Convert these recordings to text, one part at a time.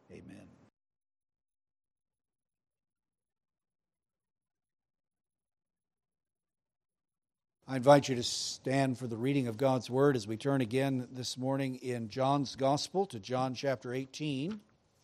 Amen. I invite you to stand for the reading of God's Word as we turn again this morning in John's Gospel to John chapter 18.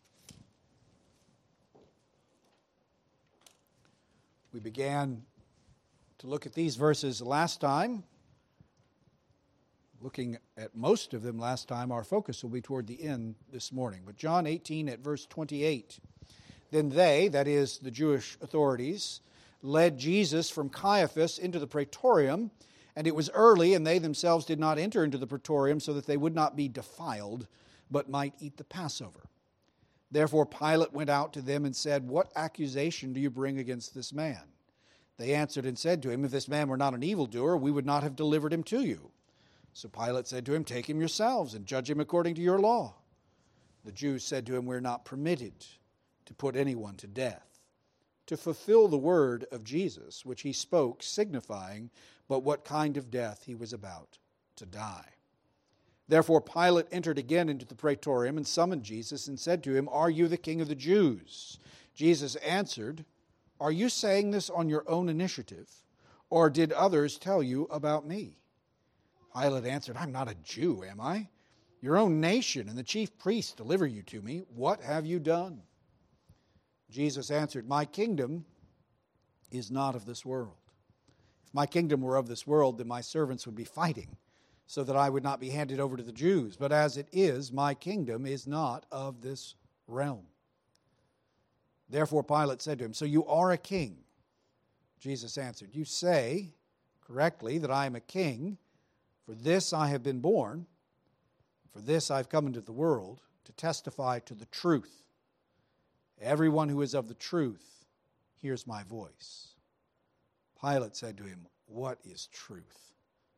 We began to look at these verses last time. Looking at most of them last time, our focus will be toward the end this morning. But John 18 at verse 28. Then they, that is the Jewish authorities, led Jesus from Caiaphas into the praetorium, and it was early, and they themselves did not enter into the praetorium, so that they would not be defiled, but might eat the Passover. Therefore Pilate went out to them and said, "What accusation do you bring against this man?" They answered and said to him, "If this man were not an evildoer, we would not have delivered him to you." So Pilate said to him, "Take him yourselves and judge him according to your law." The Jews said to him, "We're not permitted to put anyone to death," to fulfill the word of Jesus, which he spoke, signifying but what kind of death he was about to die. Therefore Pilate entered again into the praetorium and summoned Jesus and said to him, "Are you the king of the Jews?" Jesus answered, "Are you saying this on your own initiative, or did others tell you about me?" Pilate answered, "I'm not a Jew, am I? Your own nation and the chief priests deliver you to me. What have you done?" Jesus answered, "My kingdom is not of this world. If my kingdom were of this world, then my servants would be fighting, so that I would not be handed over to the Jews. But as it is, my kingdom is not of this realm." Therefore Pilate said to him, "So you are a king?" Jesus answered, "You say correctly that I am a king. For this I have been born. For this I have come into the world, to testify to the truth. Everyone who is of the truth hears my voice." Pilate said to him, "What is truth?"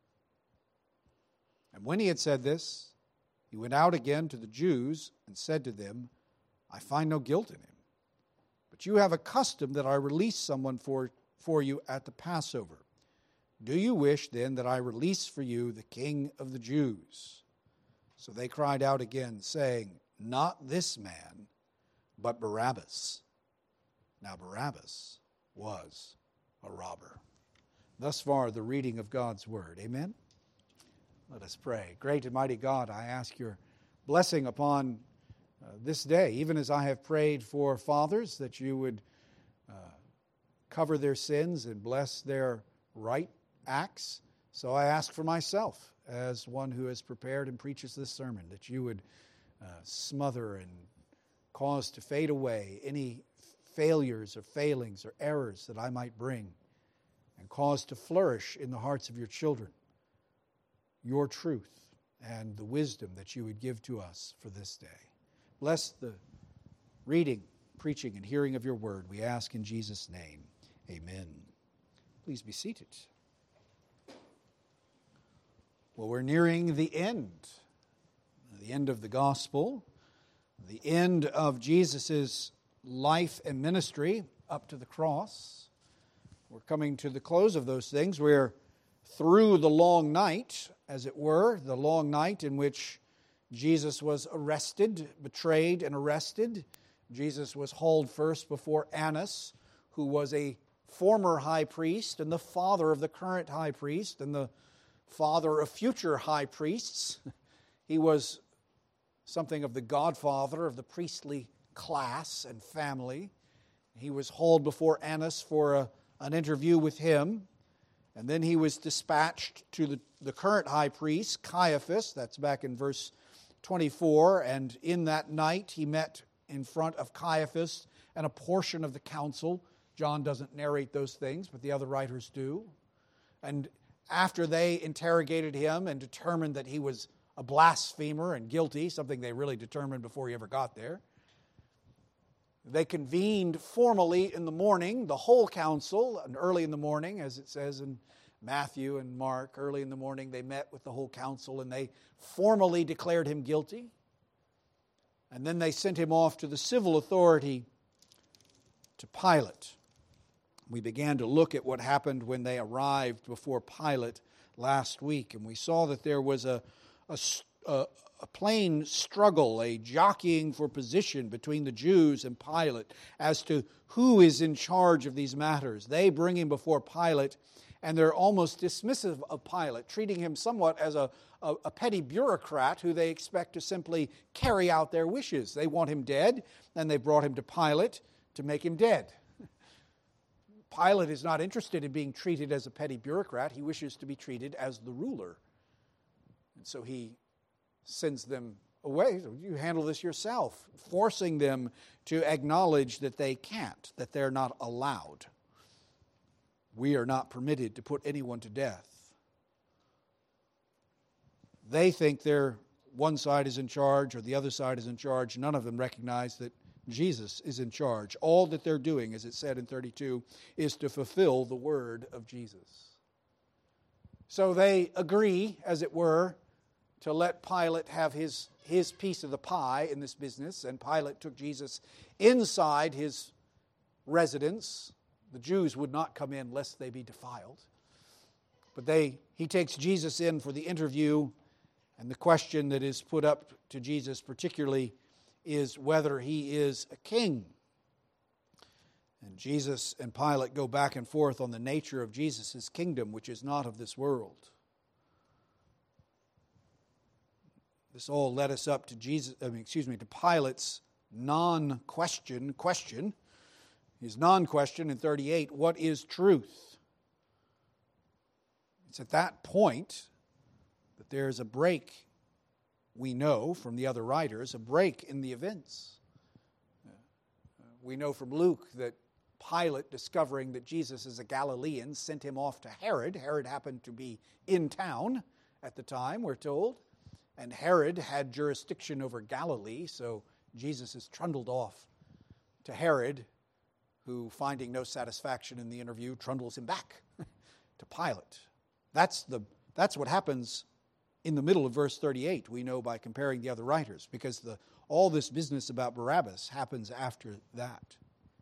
And when he had said this, he went out again to the Jews and said to them, "I find no guilt in him. But you have a custom that I release someone for you at the Passover. Do you wish then that I release for you the King of the Jews?" So they cried out again, saying, "Not this man, but Barabbas." Now Barabbas was a robber. Thus far, the reading of God's Word. Amen? Let us pray. Great and mighty God, I ask your blessing upon this day, even as I have prayed for fathers, that you would cover their sins and bless their right acts. So I ask for myself, as one who has prepared and preaches this sermon, that you would smother and cause to fade away any failures or failings or errors that I might bring, and cause to flourish in the hearts of your children your truth and the wisdom that you would give to us for this day. Bless the reading, preaching, and hearing of your word, we ask in Jesus' name. Amen. Please be seated. Well, we're nearing the end of the gospel, the end of Jesus' life and ministry up to the cross. We're coming to the close of those things. We're through the long night, as it were, the long night in which Jesus was arrested, betrayed and arrested. Jesus was hauled first before Annas, who was a former high priest and the father of the current high priest and the father of future high priests. He was something of the godfather of the priestly class and family. He was hauled before Annas for an interview with him, and then he was dispatched to the current high priest, Caiaphas. That's back in verse 24, and in that night he met in front of Caiaphas and a portion of the council. John doesn't narrate those things, but the other writers do. And after they interrogated him and determined that he was a blasphemer and guilty, something they really determined before he ever got there, they convened formally in the morning, the whole council, and early in the morning, as it says in Matthew and Mark, early in the morning they met with the whole council and they formally declared him guilty. And then they sent him off to the civil authority, to Pilate. We began to look at what happened when they arrived before Pilate last week, and we saw that there was a a plain struggle, a jockeying for position between the Jews and Pilate as to who is in charge of these matters. They bring him before Pilate, and they're almost dismissive of Pilate, treating him somewhat as a petty bureaucrat who they expect to simply carry out their wishes. They want him dead, and they brought him to Pilate to make him dead. Pilate is not interested in being treated as a petty bureaucrat. He wishes to be treated as the ruler. And so he sends them away. You handle this yourself, forcing them to acknowledge that they can't, that they're not allowed. We are not permitted to put anyone to death. They think one side is in charge or the other side is in charge. None of them recognize that Jesus is in charge. All that they're doing, as it said in 32, is to fulfill the word of Jesus. So they agree, as it were, to let Pilate have his piece of the pie in this business. And Pilate took Jesus inside his residence. The Jews would not come in lest they be defiled. But he takes Jesus in for the interview, and the question that is put up to Jesus particularly is whether he is a king. And Jesus and Pilate go back and forth on the nature of Jesus' kingdom, which is not of this world. This all led us up to to Pilate's non-question question. His non-question in 38, what is truth? It's at that point that there's a break, we know from the other writers, a break in the events. We know from Luke that Pilate, discovering that Jesus is a Galilean, sent him off to Herod. Herod happened to be in town at the time, we're told. And Herod had jurisdiction over Galilee, so Jesus is trundled off to Herod, who, finding no satisfaction in the interview, trundles him back to Pilate. That's what happens in the middle of verse 38, we know by comparing the other writers, because all this business about Barabbas happens after that.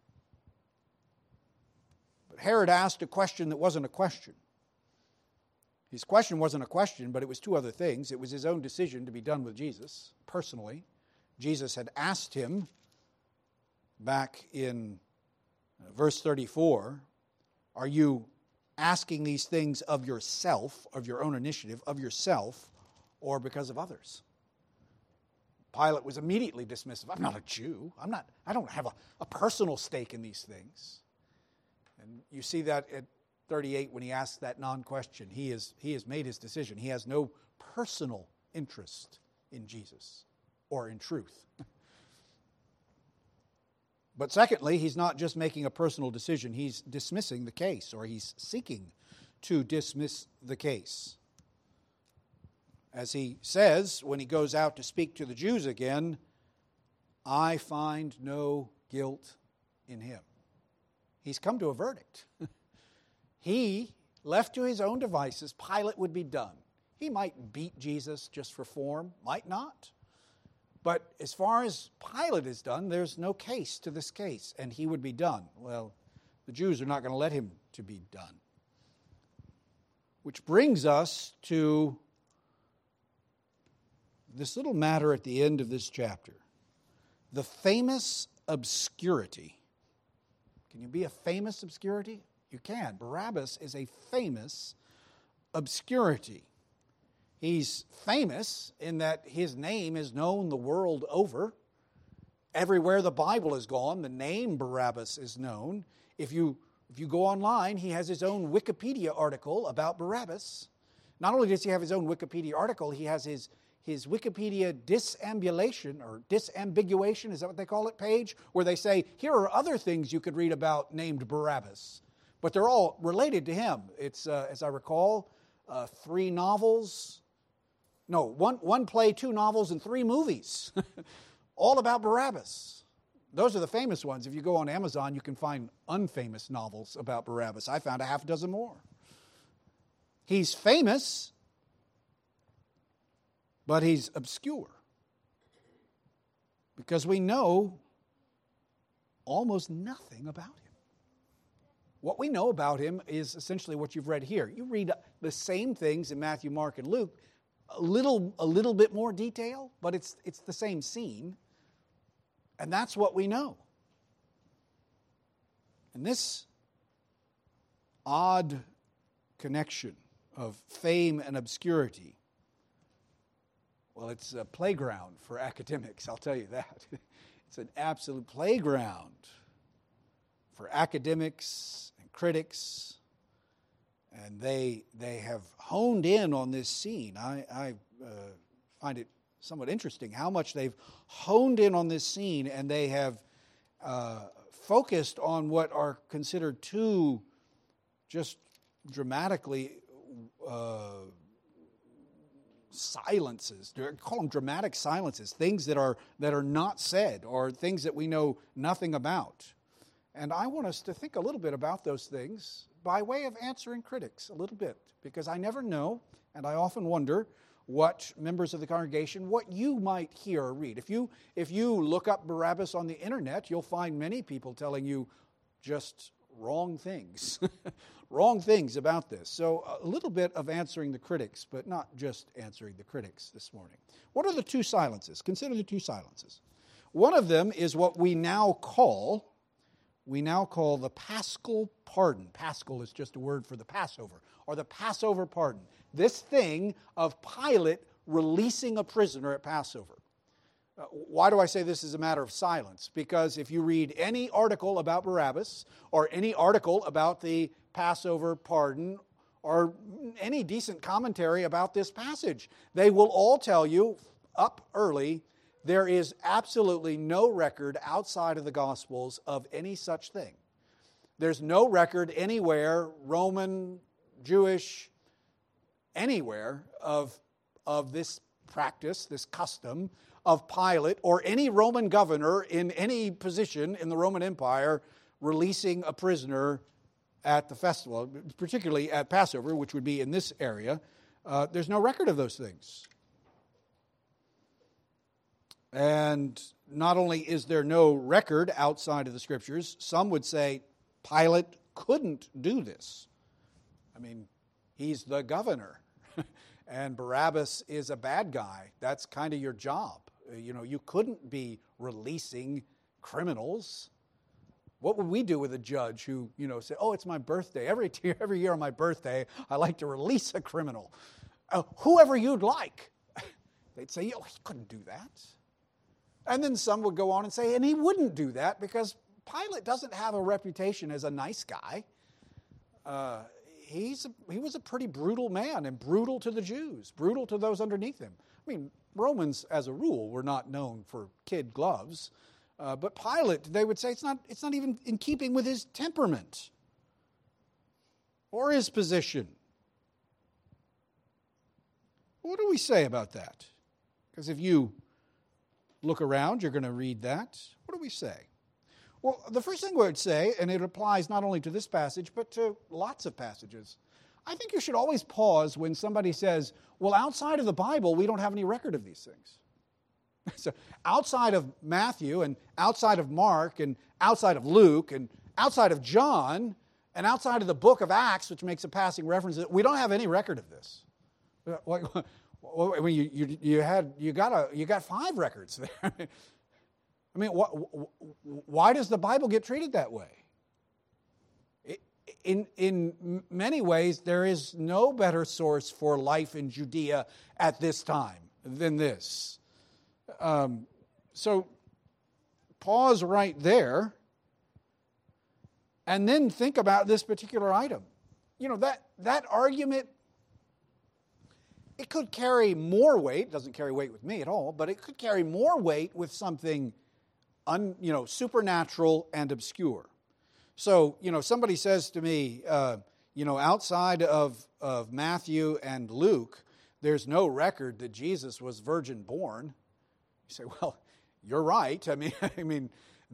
But Herod asked a question that wasn't a question. His question wasn't a question, but it was two other things. It was his own decision to be done with Jesus, personally. Jesus had asked him back in verse 34, are you asking these things of yourself, of your own initiative, of yourself, or because of others? Pilate was immediately dismissive. I'm not a Jew. I don't have a personal stake in these things. And you see that at 38 when he asks that non-question. He has made his decision. He has no personal interest in Jesus or in truth. But secondly, he's not just making a personal decision. He's dismissing the case, or he's seeking to dismiss the case. As he says when he goes out to speak to the Jews again, I find no guilt in him. He's come to a verdict. He, left to his own devices, Pilate would be done. He might beat Jesus just for form, might not. But as far as Pilate is done, there's no case to this case, and he would be done. Well, the Jews are not going to let him to be done. Which brings us to this little matter at the end of this chapter. The famous obscurity. Can you be a famous obscurity? You can. Barabbas is a famous obscurity. He's famous in that his name is known the world over. Everywhere the Bible has gone, the name Barabbas is known. If you go online, he has his own Wikipedia article about Barabbas. Not only does he have his own Wikipedia article, he has his Wikipedia disambulation, or disambiguation, is that what they call it, page, where they say, here are other things you could read about named Barabbas. But they're all related to him. It's, as I recall, 3 novels. No, one play, 2 novels, and 3 movies. All about Barabbas. Those are the famous ones. If you go on Amazon, you can find unfamous novels about Barabbas. I found a half dozen more. He's famous, but he's obscure. Because we know almost nothing about him. What we know about him is essentially what you've read here. You read the same things in Matthew, Mark, and Luke a little bit more detail, but it's the same scene. And that's what we know. And this odd connection of fame and obscurity, well, it's a playground for academics, I'll tell you that. It's an absolute playground for academics and critics, and they have honed in on this scene. I find it somewhat interesting how much they've honed in on this scene, and they have focused on what are considered two just dramatically silences. Call them dramatic silences, things that are not said or things that we know nothing about. And I want us to think a little bit about those things by way of answering critics a little bit, because I never know, and I often wonder what members of the congregation, what you might hear or read. If you look up Barabbas on the internet, you'll find many people telling you just wrong things, wrong things about this. So a little bit of answering the critics, but not just answering the critics this morning. What are the two silences? Consider the two silences. One of them is what we now call the Paschal pardon. Paschal is just a word for the Passover, or the Passover pardon. This thing of Pilate releasing a prisoner at Passover. Why do I say this is a matter of silence? Because if you read any article about Barabbas, or any article about the Passover pardon, or any decent commentary about this passage, they will all tell you up early, there is absolutely no record outside of the Gospels of any such thing. There's no record anywhere, Roman, Jewish, anywhere, of this practice, this custom of Pilate or any Roman governor in any position in the Roman Empire releasing a prisoner at the festival, particularly at Passover, which would be in this area. There's no record of those things. And not only is there no record outside of the Scriptures, some would say Pilate couldn't do this. I mean, he's the governor, and Barabbas is a bad guy. That's kind of your job. You couldn't be releasing criminals. What would we do with a judge who, say, oh, it's my birthday. Every year on my birthday, I like to release a criminal. Whoever you'd like. They'd say, oh, he couldn't do that. And then some would go on and say, and he wouldn't do that because Pilate doesn't have a reputation as a nice guy. He was a pretty brutal man, and brutal to the Jews, brutal to those underneath him. I mean, Romans, as a rule, were not known for kid gloves. But Pilate, they would say, it's not even in keeping with his temperament or his position. What do we say about that? Because if you look around, you're going to read that. What do we say? Well, the first thing we would say, and it applies not only to this passage, but to lots of passages, I think you should always pause when somebody says, well, outside of the Bible, we don't have any record of these things. So outside of Matthew, and outside of Mark, and outside of Luke, and outside of John, and outside of the book of Acts, which makes a passing reference, we don't have any record of this. You got 5 records there. I mean, why does the Bible get treated that way? In many ways, there is no better source for life in Judea at this time than this. So pause right there and then think about this particular item. That argument, it could carry more weight. It doesn't carry weight with me at all, but it could carry more weight with something supernatural and obscure. So, somebody says to me, outside of Matthew and Luke, there's no record that Jesus was virgin born. You say, well, you're right. I mean,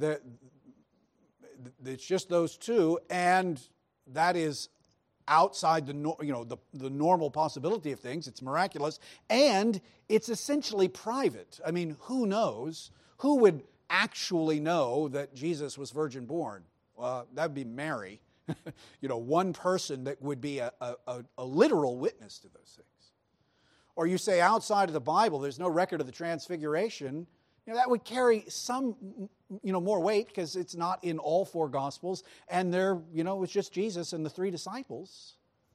it's just those two, and that is outside the normal possibility of things. It's miraculous, and it's essentially private. I mean, who knows? Who would actually know that Jesus was virgin born? That would be Mary. One person that would be a literal witness to those things. or you say outside of the Bible there's no record of the Transfiguration, that would carry some, more weight because it's not in all four Gospels, and there, it's just Jesus and the three disciples.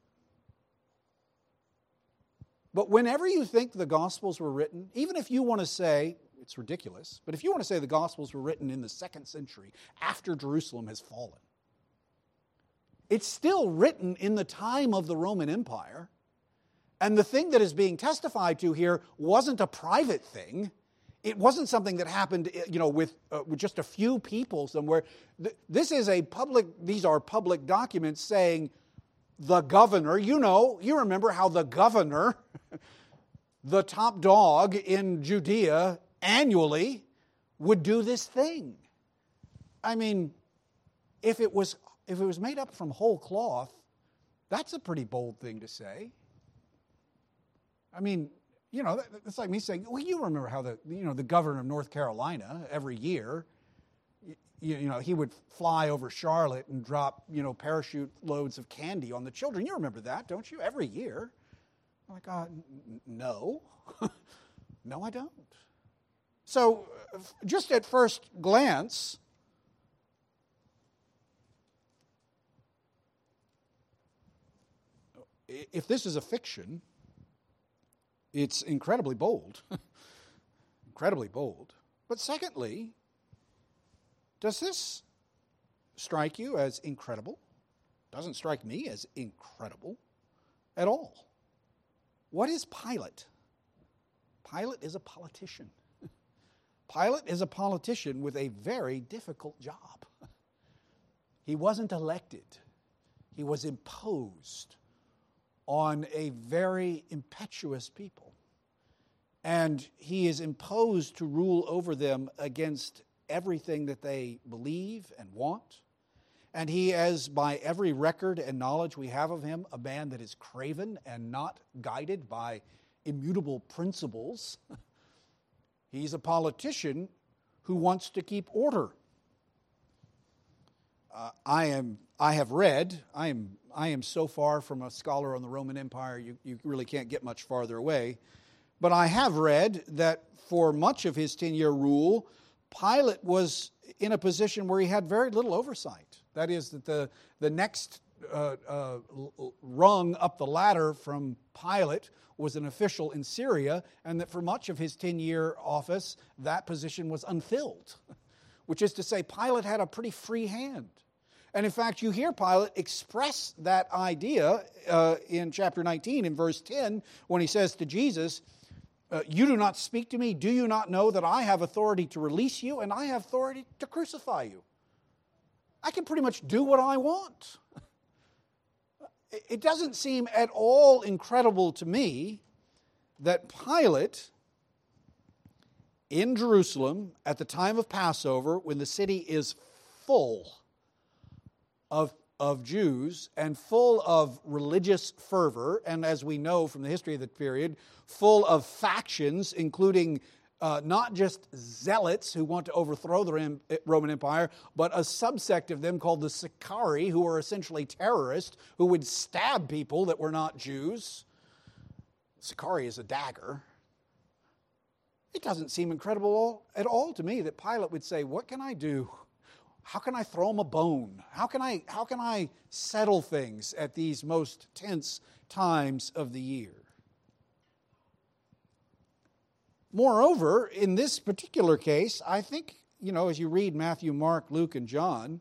But whenever you think the Gospels were written, even if you want to say, it's ridiculous, but if you want to say the Gospels were written in the 2nd century after Jerusalem has fallen, it's still written in the time of the Roman Empire. And the thing that is being testified to here wasn't a private thing. It wasn't something that happened, with just a few people somewhere. These are public documents saying the governor, you remember how the governor, the top dog in Judea, annually would do this thing. I mean, if it was made up from whole cloth, that's a pretty bold thing to say. I mean, it's like me saying, well, you remember how the governor of North Carolina every year, he would fly over Charlotte and drop, parachute loads of candy on the children. You remember that, don't you? Every year. I'm like, no. No, I don't. So, just at first glance, if this is a fiction, it's incredibly bold. Incredibly bold. But secondly, does this strike you as incredible? Doesn't strike me as incredible at all. What is Pilate? Pilate is a politician. Pilate is a politician with a very difficult job. He wasn't elected. He was imposed on a very impetuous people. And he is imposed to rule over them against everything that they believe and want. And he is, by every record and knowledge we have of him, a man that is craven and not guided by immutable principles. He's a politician who wants to keep order. I am so far from a scholar on the Roman Empire, you really can't get much farther away. But I have read that for much of his 10-year rule, Pilate was in a position where he had very little oversight. That is, that the next rung up the ladder from Pilate was an official in Syria, and that for much of his 10-year office, that position was unfilled. Which is to say, Pilate had a pretty free hand. And in fact, you hear Pilate express that idea in chapter 19, in verse 10, when he says to Jesus, you do not speak to me. Do you not know that I have authority to release you and I have authority to crucify you? I can pretty much do what I want. It doesn't seem at all incredible to me that Pilate, in Jerusalem, at the time of Passover, when the city is full of Jews and full of religious fervor, and as we know from the history of the period, full of factions, including not just zealots who want to overthrow the Roman Empire, but a subsect of them called the Sicarii, who are essentially terrorists who would stab people that were not Jews. Sicarii is a dagger. It doesn't seem incredible at all to me that Pilate would say, what can I do? How can I throw him a bone? How can I settle things at these most tense times of the year? Moreover, in this particular case, I think, as you read Matthew, Mark, Luke, and John,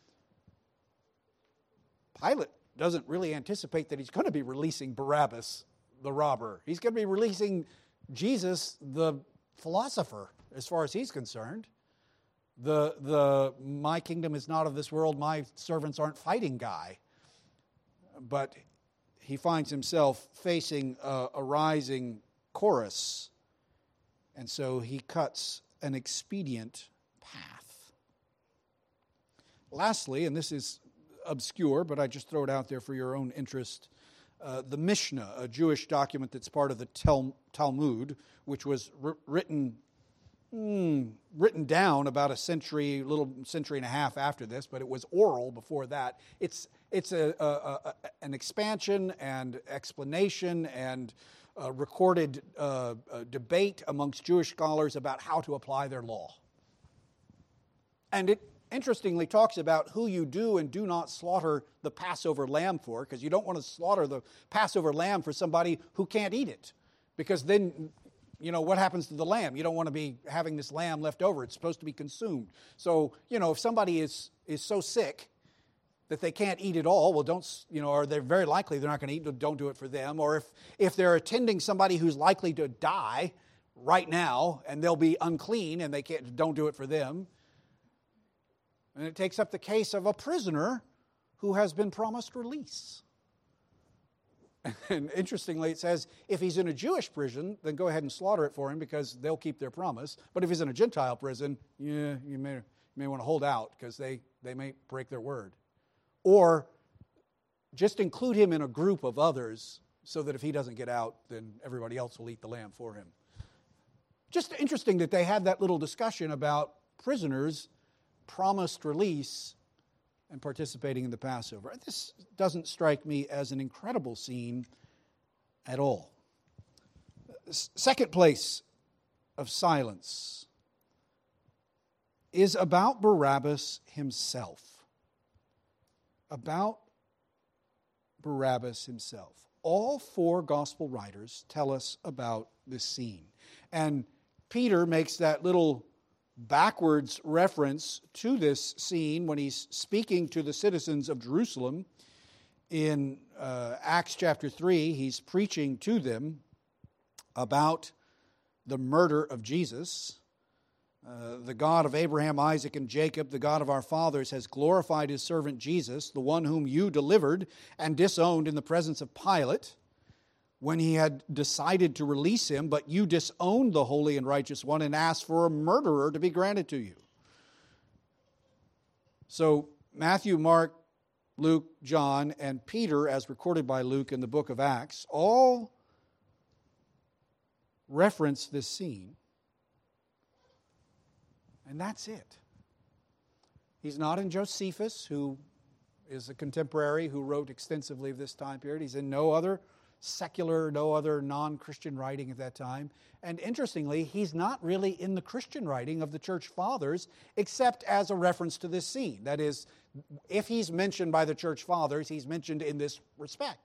Pilate doesn't really anticipate that he's going to be releasing Barabbas, the robber. He's going to be releasing Jesus, the philosopher, as far as he's concerned. The my kingdom is not of this world, my servants aren't fighting guy. But he finds himself facing a rising chorus. And so he cuts an expedient path. Lastly, and this is obscure, but I just throw it out there for your own interest, the Mishnah, a Jewish document that's part of the Talmud, which was written down about a century and a half after this, but it was oral before that. It's an expansion and explanation and recorded debate amongst Jewish scholars about how to apply their law. And it interestingly talks about who you do and do not slaughter the Passover lamb for, because you don't want to slaughter the Passover lamb for somebody who can't eat it. Because then, what happens to the lamb? You don't want to be having this lamb left over. It's supposed to be consumed. So, if somebody is so sick that they can't eat it all, well, don't, or they're very likely they're not going to eat, don't do it for them. Or if they're attending somebody who's likely to die right now and they'll be unclean and don't do it for them. And it takes up the case of a prisoner who has been promised release. And interestingly, it says if he's in a Jewish prison, then go ahead and slaughter it for him because they'll keep their promise. But if he's in a Gentile prison, you may want to hold out because they may break their word. Or just include him in a group of others so that if he doesn't get out, then everybody else will eat the lamb for him. Just interesting that they had that little discussion about prisoners promised release and participating in the Passover. This doesn't strike me as an incredible scene at all. Second place of silence is about Barabbas himself. About Barabbas himself. All four gospel writers tell us about this scene. And Peter makes that little backwards reference to this scene when he's speaking to the citizens of Jerusalem. In Acts chapter 3, he's preaching to them about the murder of Jesus. The God of Abraham, Isaac, and Jacob, the God of our fathers, has glorified his servant Jesus, the one whom you delivered and disowned in the presence of Pilate, when he had decided to release him, but you disowned the holy and righteous one and asked for a murderer to be granted to you. So Matthew, Mark, Luke, John, and Peter, as recorded by Luke in the book of Acts, all reference this scene. And that's it. He's not in Josephus, who is a contemporary who wrote extensively of this time period. He's in no other secular, no other non-Christian writing at that time. And interestingly, he's not really in the Christian writing of the church fathers, except as a reference to this scene. That is, if he's mentioned by the church fathers, he's mentioned in this respect.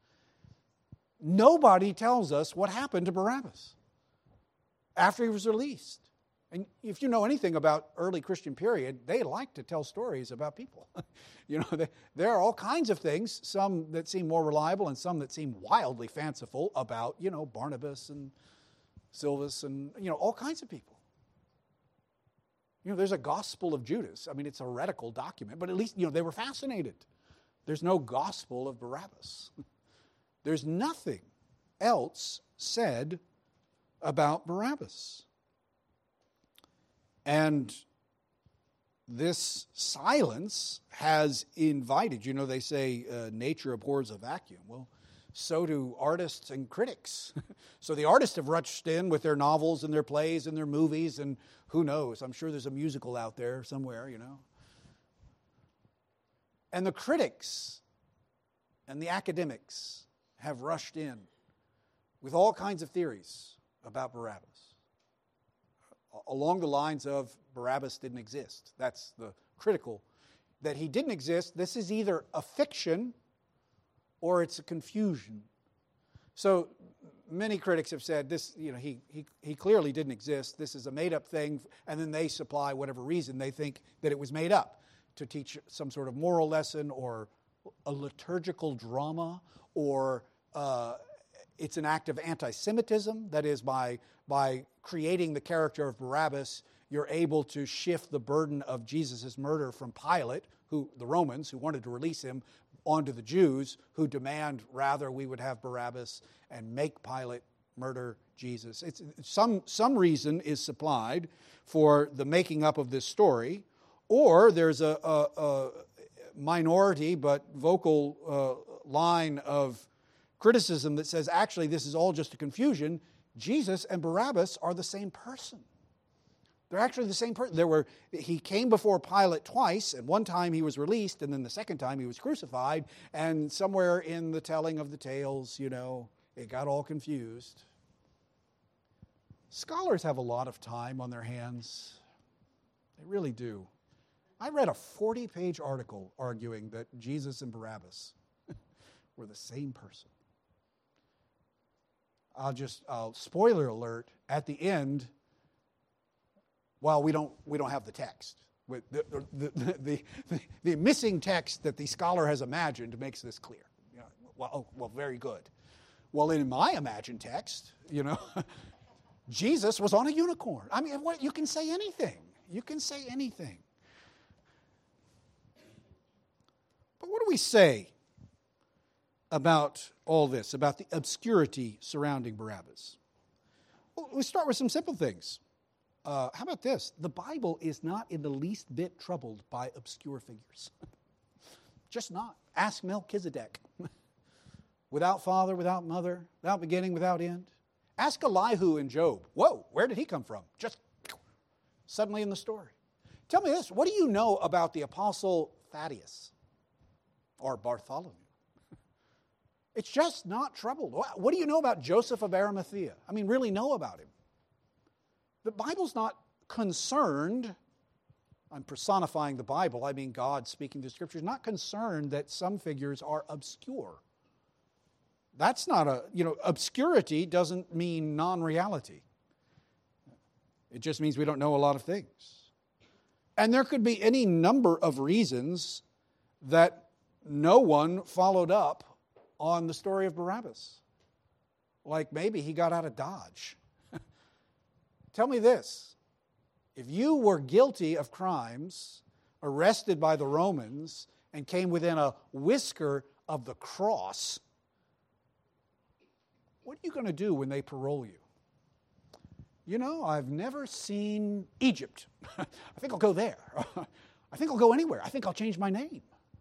Nobody tells us what happened to Barabbas after he was released. And if you know anything about early Christian period, they like to tell stories about people. There are all kinds of things, some that seem more reliable and some that seem wildly fanciful about, Barnabas and Silvus and, all kinds of people. There's a Gospel of Judas. I mean, it's a heretical document, but at least, they were fascinated. There's no Gospel of Barabbas. There's nothing else said about Barabbas. And this silence has invited, they say nature abhors a vacuum. Well, so do artists and critics. So the artists have rushed in with their novels and their plays and their movies, and who knows, I'm sure there's a musical out there somewhere, And the critics and the academics have rushed in with all kinds of theories about Barabbas. Along the lines of Barabbas didn't exist. That's the critical. That he didn't exist, this is either a fiction or it's a confusion. So many critics have said this, he clearly didn't exist. This is a made-up thing, and then they supply whatever reason they think that it was made up to teach some sort of moral lesson or a liturgical drama, or it's an act of anti-Semitism. That is, by creating the character of Barabbas, you're able to shift the burden of Jesus' murder from Pilate, the Romans, who wanted to release him, onto the Jews, who demand rather we would have Barabbas and make Pilate murder Jesus. It's some reason is supplied for the making up of this story, or there's a minority but vocal line of criticism that says, actually, this is all just a confusion. Jesus and Barabbas are the same person. They're actually the same person. He came before Pilate twice, and one time he was released, and then the second time he was crucified, and somewhere in the telling of the tales, it got all confused. Scholars have a lot of time on their hands. They really do. I read a 40-page article arguing that Jesus and Barabbas were the same person. Spoiler alert, at the end, well, we don't have the text. The missing text that the scholar has imagined makes this clear. Well, very good. Well, in my imagined text, Jesus was on a unicorn. I mean, you can say anything. You can say anything. But what do we say about all this, about the obscurity surrounding Barabbas? Well, we start with some simple things. How about this? The Bible is not in the least bit troubled by obscure figures. Just not. Ask Melchizedek. Without father, without mother, without beginning, without end. Ask Elihu in Job. Whoa, where did he come from? Just suddenly in the story. Tell me this, what do you know about the Apostle Thaddeus or Bartholomew? It's just not troubled. What do you know about Joseph of Arimathea? I mean, really know about him. The Bible's not concerned, I'm personifying the Bible, I mean God speaking the Scriptures, not concerned that some figures are obscure. That's not obscurity doesn't mean non-reality. It just means we don't know a lot of things. And there could be any number of reasons that no one followed up on the story of Barabbas. Like maybe he got out of Dodge. Tell me this, if you were guilty of crimes, arrested by the Romans, and came within a whisker of the cross, what are you going to do when they parole you? I've never seen Egypt. I think I'll go there. I think I'll go anywhere. I think I'll change my name.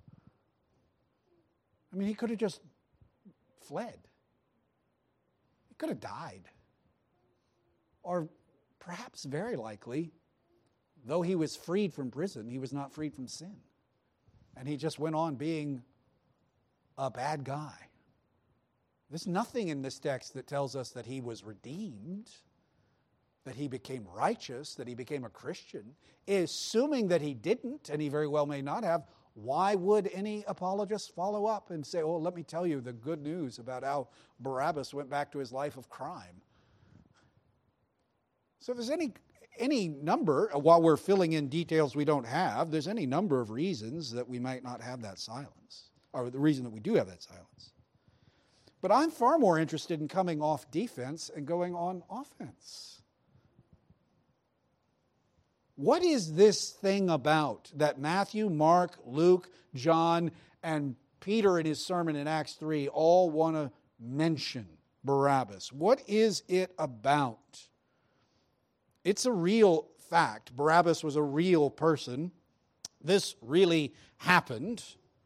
I mean, he could have just fled. He could have died. Or perhaps very likely, though he was freed from prison, he was not freed from sin. And he just went on being a bad guy. There's nothing in this text that tells us that he was redeemed, that he became righteous, that he became a Christian. Assuming that he didn't, and he very well may not have, why would any apologist follow up and say, oh, let me tell you the good news about how Barabbas went back to his life of crime? So if there's any number, while we're filling in details we don't have, there's any number of reasons that we might not have that silence, or the reason that we do have that silence. But I'm far more interested in coming off defense and going on offense. What is this thing about that Matthew, Mark, Luke, John, and Peter in his sermon in Acts 3 all want to mention Barabbas? What is it about? It's a real fact. Barabbas was a real person. This really happened.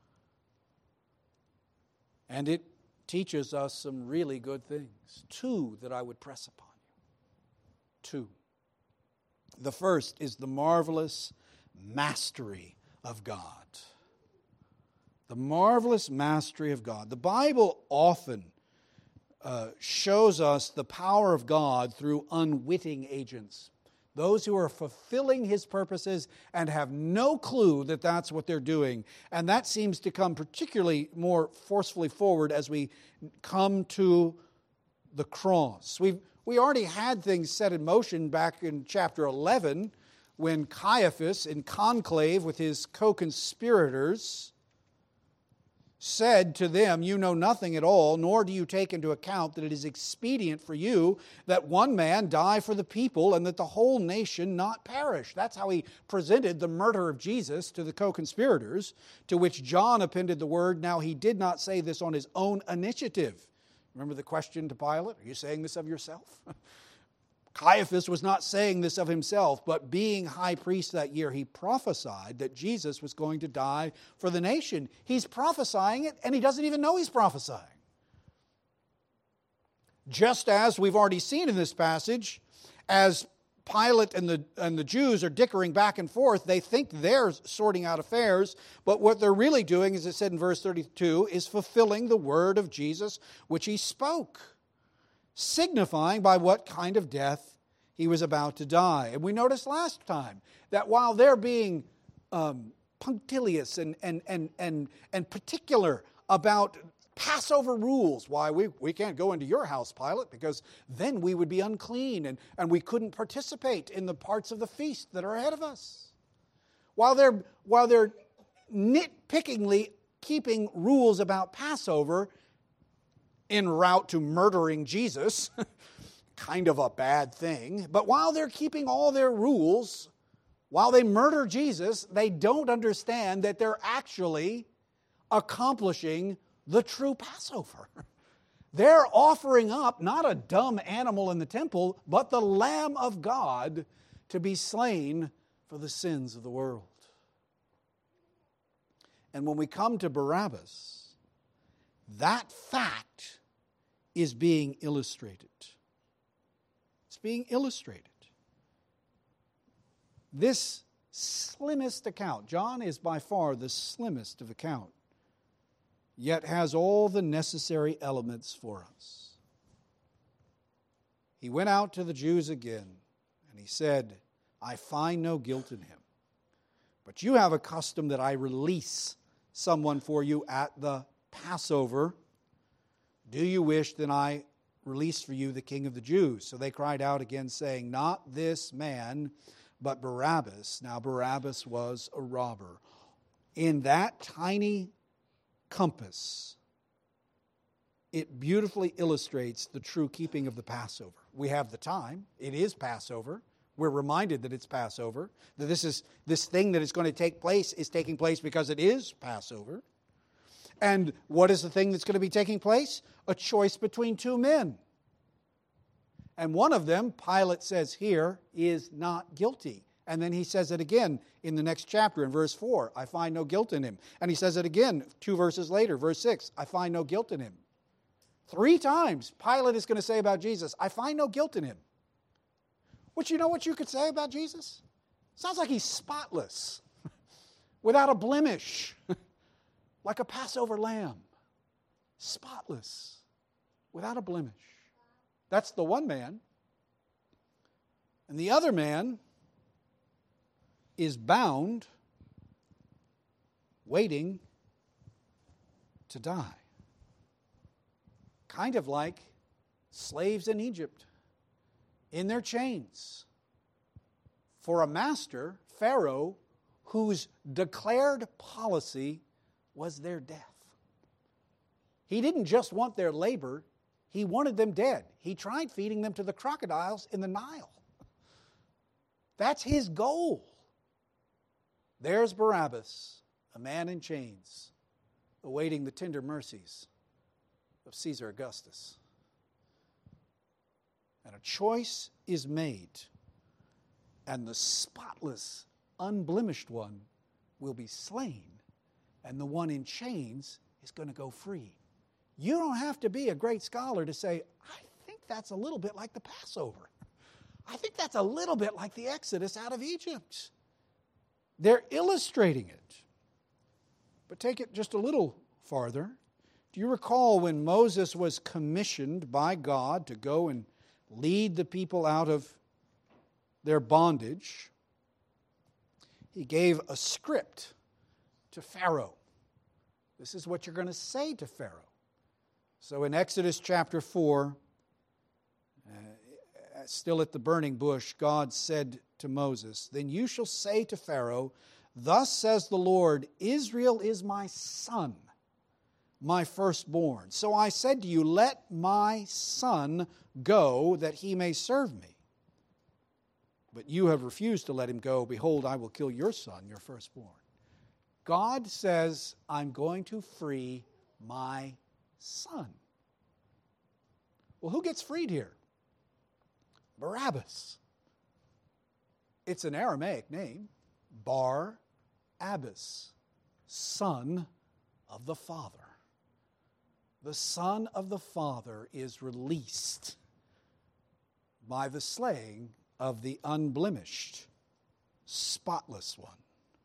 And it teaches us some really good things. Two that I would press upon you. Two. The first is the marvelous mastery of God. The marvelous mastery of God. The Bible often shows us the power of God through unwitting agents. Those who are fulfilling His purposes and have no clue that that's what they're doing. And that seems to come particularly more forcefully forward as we come to the cross. We already had things set in motion back in chapter 11 when Caiaphas, in conclave with his co-conspirators, said to them, you know nothing at all, nor do you take into account that it is expedient for you that one man die for the people and that the whole nation not perish. That's how he presented the murder of Jesus to the co-conspirators, to which John appended the word, now he did not say this on his own initiative. Remember the question to Pilate? Are you saying this of yourself? Caiaphas was not saying this of himself, but being high priest that year, he prophesied that Jesus was going to die for the nation. He's prophesying it, and he doesn't even know he's prophesying. Just as we've already seen in this passage, as Pilate and the Jews are dickering back and forth, they think they're sorting out affairs, but what they're really doing, as it said in verse 32, is fulfilling the word of Jesus which he spoke. signifying by what kind of death he was about to die. And we noticed last time that while they're being punctilious and particular about Passover rules, why we can't go into your house, Pilate, because then we would be unclean and we couldn't participate in the parts of the feast that are ahead of us. While they're nitpickingly keeping rules about Passover en route to murdering Jesus, kind of a bad thing, but while they're keeping all their rules, while they murder Jesus, they don't understand that they're actually accomplishing the true Passover. They're offering up not a dumb animal in the temple, but the Lamb of God to be slain for the sins of the world. And when we come to Barabbas, that fact is being illustrated. It's being illustrated. This slimmest account, John is by far the slimmest of account, yet has all the necessary elements for us. He went out to the Jews again, and he said, I find no guilt in him. But you have a custom that I release someone for you at the Passover. Do you wish that I release for you the King of the Jews? So they cried out again, saying, Not this man, but Barabbas. Now Barabbas was a robber. In that tiny compass, it beautifully illustrates the true keeping of the Passover. We have the time. It is Passover. We're reminded that it's Passover, that this thing that is going to take place is taking place because it is Passover. And what is the thing that's going to be taking place? A choice between two men. And one of them, Pilate says here, is not guilty. And then he says it again in the next chapter in verse 4, I find no guilt in him. And he says it again 2 verses later, verse 6, I find no guilt in him. 3 times Pilate is going to say about Jesus, I find no guilt in him. Which, you know what you could say about Jesus? Sounds like he's spotless, without a blemish, like a Passover lamb. Spotless, without a blemish. That's the one man. And the other man is bound, waiting to die. Kind of like slaves in Egypt, in their chains, for a master, Pharaoh, whose declared policy was their death. He didn't just want their labor, he wanted them dead. He tried feeding them to the crocodiles in the Nile. That's his goal. There's Barabbas, a man in chains, awaiting the tender mercies of Caesar Augustus. And a choice is made, and the spotless, unblemished one will be slain, and the one in chains is going to go free. You don't have to be a great scholar to say, I think that's a little bit like the Passover. I think that's a little bit like the Exodus out of Egypt. They're illustrating it. But take it just a little farther. Do you recall when Moses was commissioned by God to go and lead the people out of their bondage? He gave a script to Pharaoh. This is what you're going to say to Pharaoh. So in Exodus chapter 4, still at the burning bush, God said to Moses, Then you shall say to Pharaoh, Thus says the Lord, Israel is my son, my firstborn. So I said to you, Let my son go, that he may serve me. But you have refused to let him go. Behold, I will kill your son, your firstborn. God says, I'm going to free my son. Well, who gets freed here? Barabbas. It's an Aramaic name, Bar-Abbas, son of the Father. The Son of the Father is released by the slaying of the unblemished, spotless one.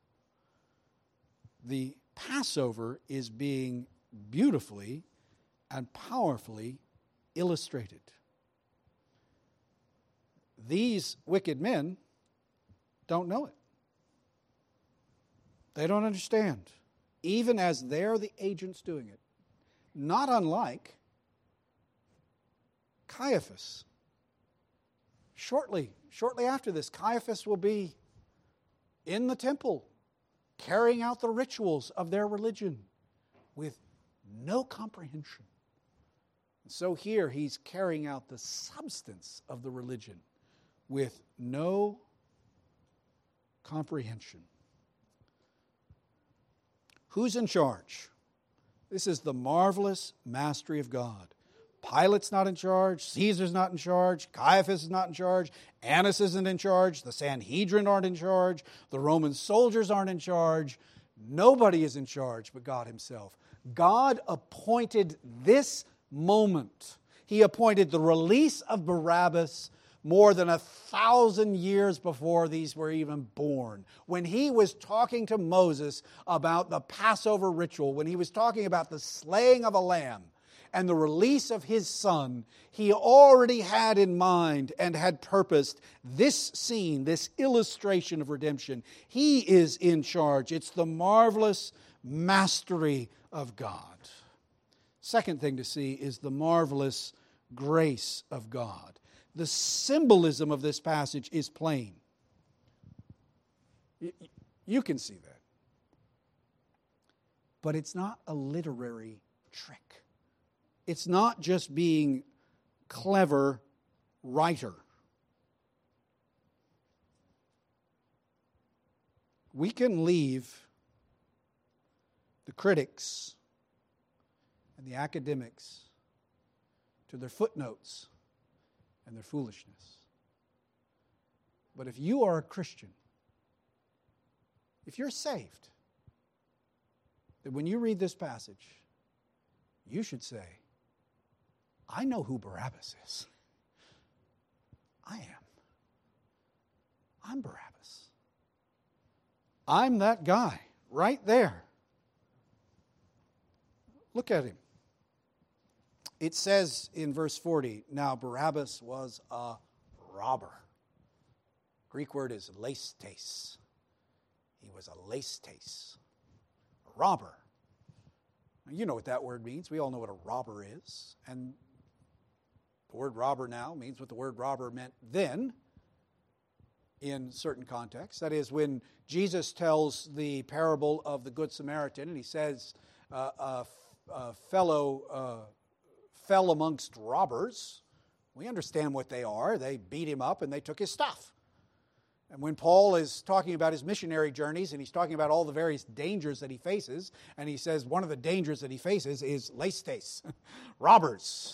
The Passover is being beautifully and powerfully illustrated. these wicked men don't know it. They don't understand, even as they're the agents doing it. Not unlike Caiaphas. Shortly after this, Caiaphas will be in the temple, carrying out the rituals of their religion with no comprehension. And so here he's carrying out the substance of the religion with no comprehension. Who's in charge? This is the marvelous mastery of God. Pilate's not in charge. Caesar's not in charge. Caiaphas is not in charge. Annas isn't in charge. The Sanhedrin aren't in charge. The Roman soldiers aren't in charge. Nobody is in charge but God himself. God appointed this moment. He appointed the release of Barabbas more than 1,000 years before these were even born. When he was talking to Moses about the Passover ritual, when he was talking about the slaying of a lamb and the release of his son, he already had in mind and had purposed this scene, this illustration of redemption. He is in charge. It's the marvelous mastery of God. Second thing to see is the marvelous grace of God. The symbolism of this passage is plain. You can see that. But it's not a literary trick. It's not just being clever writer. We can leave the critics and the academics to their footnotes and their foolishness. But if you are a Christian, if you're saved, then when you read this passage, you should say, I know who Barabbas is. I am. I'm Barabbas. I'm that guy right there. Look at him. It says in verse 40, now Barabbas was a robber. Greek word is leistes. He was a leistes, a robber. Now, you know what that word means. We all know what a robber is. And the word robber now means what the word robber meant then in certain contexts. That is, when Jesus tells the parable of the Good Samaritan, and he says, a fellow fell amongst robbers. We understand what they are. They beat him up and they took his stuff. And when Paul is talking about his missionary journeys and he's talking about all the various dangers that he faces, and he says one of the dangers that he faces is leistes, robbers.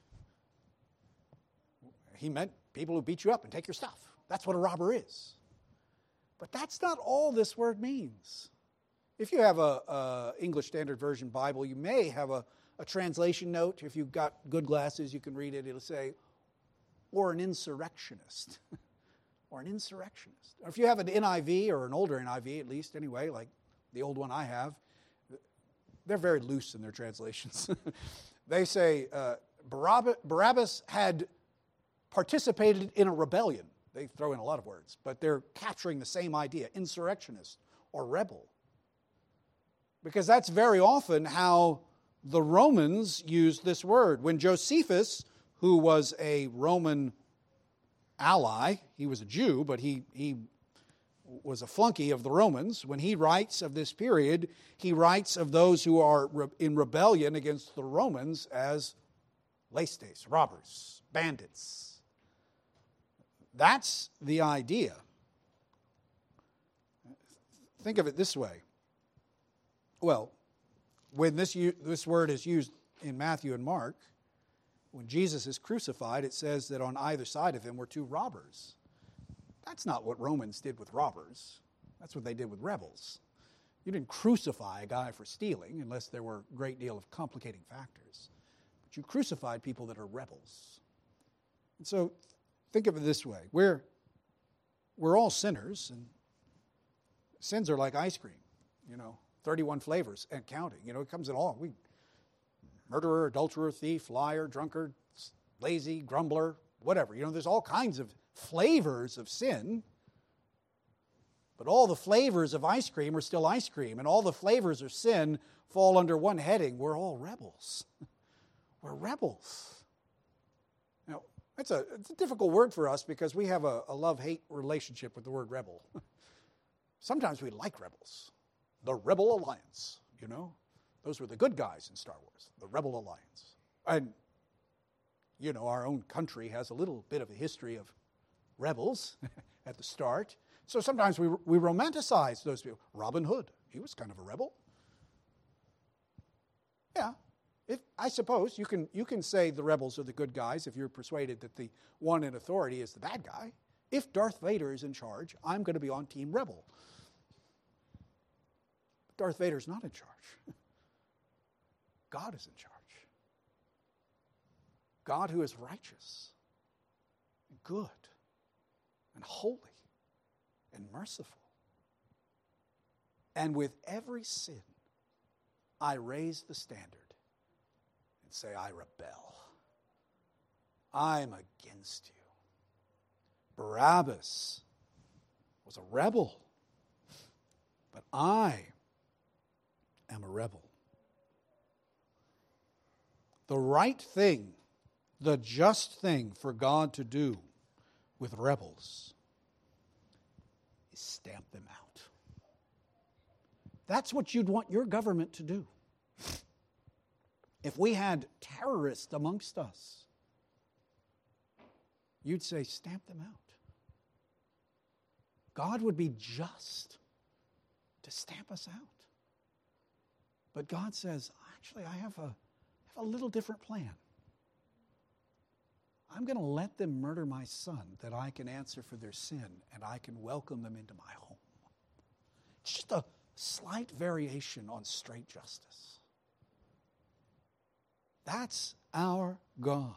He meant people who beat you up and take your stuff. That's what a robber is. But that's not all this word means. If you have a English Standard Version Bible, you may have a translation note. If you've got good glasses, you can read it. It'll say, or an insurrectionist. Or an insurrectionist. Or if you have an NIV, or an older NIV at least anyway, like the old one I have, they're very loose in their translations. They say Barabbas had participated in a rebellion. They throw in a lot of words, but they're capturing the same idea, insurrectionist or rebel. Because that's very often how the Romans used this word. When Josephus, who was a Roman ally, he was a Jew, but he was a flunky of the Romans. When he writes of this period, he writes of those who are in rebellion against the Romans as leistes, robbers, bandits. That's the idea. Think of it this way. Well, when this word is used in Matthew and Mark, when Jesus is crucified, it says that on either side of him were two robbers. That's not what Romans did with robbers. That's what they did with rebels. You didn't crucify a guy for stealing unless there were a great deal of complicating factors. But you crucified people that are rebels. And so think of it this way. We're all sinners, and sins are like ice cream, 31 flavors and counting. It comes in all. Murderer, adulterer, thief, liar, drunkard, lazy, grumbler, whatever. There's all kinds of flavors of sin, but all the flavors of ice cream are still ice cream, and all the flavors of sin fall under one heading. We're all rebels. We're rebels. Now, it's a difficult word for us because we have a love-hate relationship with the word rebel. Sometimes we like rebels. The Rebel Alliance, you know. Those were the good guys in Star Wars, the Rebel Alliance. And, you know, our own country has a little bit of a history of rebels at the start. So sometimes we romanticize those people. Robin Hood, he was kind of a rebel. Yeah, I suppose you can say the rebels are the good guys if you're persuaded that the one in authority is the bad guy. If Darth Vader is in charge, I'm going to be on Team Rebel. But Darth Vader's not in charge. God is in charge. God who is righteous, and good, and holy, and merciful. And with every sin, I raise the standard and say, I rebel. I'm against you. Barabbas was a rebel, but I am a rebel. The right thing, the just thing for God to do with rebels is stamp them out. That's what you'd want your government to do. If we had terrorists amongst us, you'd say, stamp them out. God would be just to stamp us out. But God says, actually, I have a little different plan. I'm going to let them murder my son that I can answer for their sin and I can welcome them into my home. It's just a slight variation on straight justice. That's our God.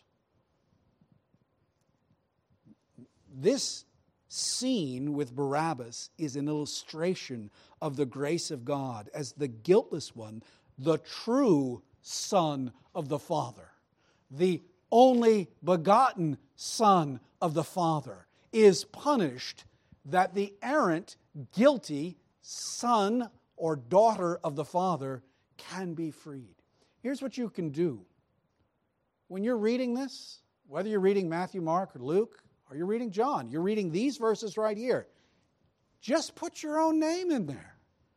This scene with Barabbas is an illustration of the grace of God as the guiltless one, the true Son of the Father, the only begotten Son of the Father, is punished that the errant, guilty son or daughter of the Father can be freed. Here's what you can do. When you're reading this, whether you're reading Matthew, Mark, or Luke, or you're reading John, you're reading these verses right here, just put your own name in there.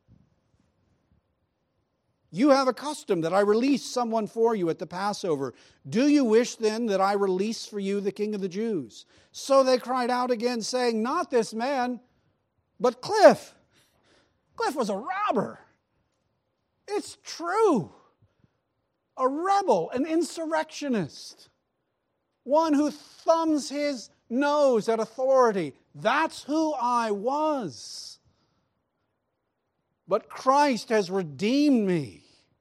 You have a custom that I release someone for you at the Passover. Do you wish then that I release for you the King of the Jews? So they cried out again, saying, not this man, but Cliff. Cliff was a robber. It's true. A rebel, an insurrectionist. One who thumbs his nose at authority. That's who I was. But Christ has redeemed me,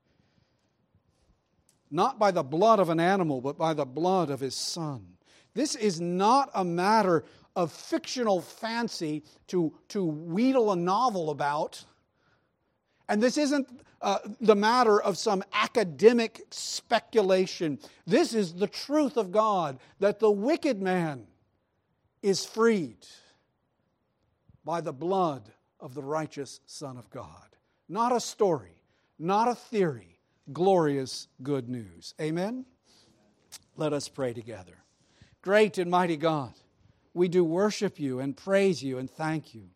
not by the blood of an animal, but by the blood of His Son. This is not a matter of fictional fancy to wheedle a novel about. And this isn't the matter of some academic speculation. This is the truth of God, that the wicked man is freed by the blood of the righteous Son of God. Not a story, not a theory, glorious good news. Amen? Let us pray together. Great and mighty God, we do worship You and praise You and thank You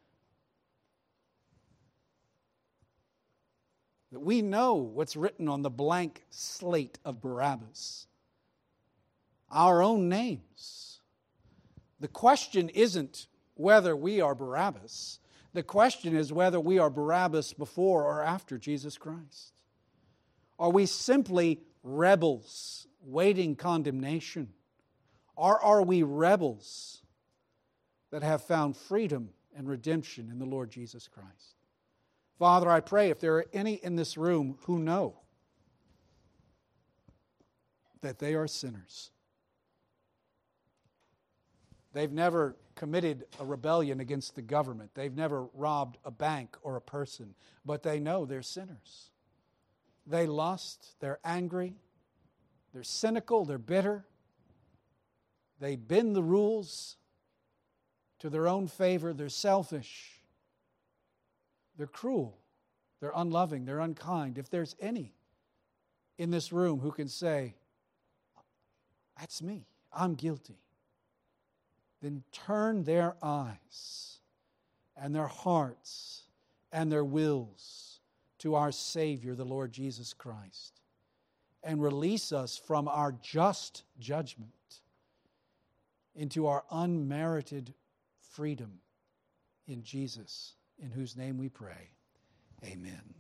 that we know what's written on the blank slate of Barabbas. Our own names. The question isn't whether we are Barabbas. The question is whether we are Barabbas before or after Jesus Christ. Are we simply rebels waiting condemnation? Or are we rebels that have found freedom and redemption in the Lord Jesus Christ? Father, I pray if there are any in this room who know that they are sinners, they've never committed a rebellion against the government. They've never robbed a bank or a person, but they know they're sinners. They lust, they're angry, they're cynical, they're bitter. They bend the rules to their own favor. They're selfish. They're cruel. They're unloving. They're unkind. If there's any in this room who can say, that's me, I'm guilty, then turn their eyes and their hearts and their wills to our Savior, the Lord Jesus Christ, and release us from our just judgment into our unmerited freedom in Jesus, in whose name we pray. Amen.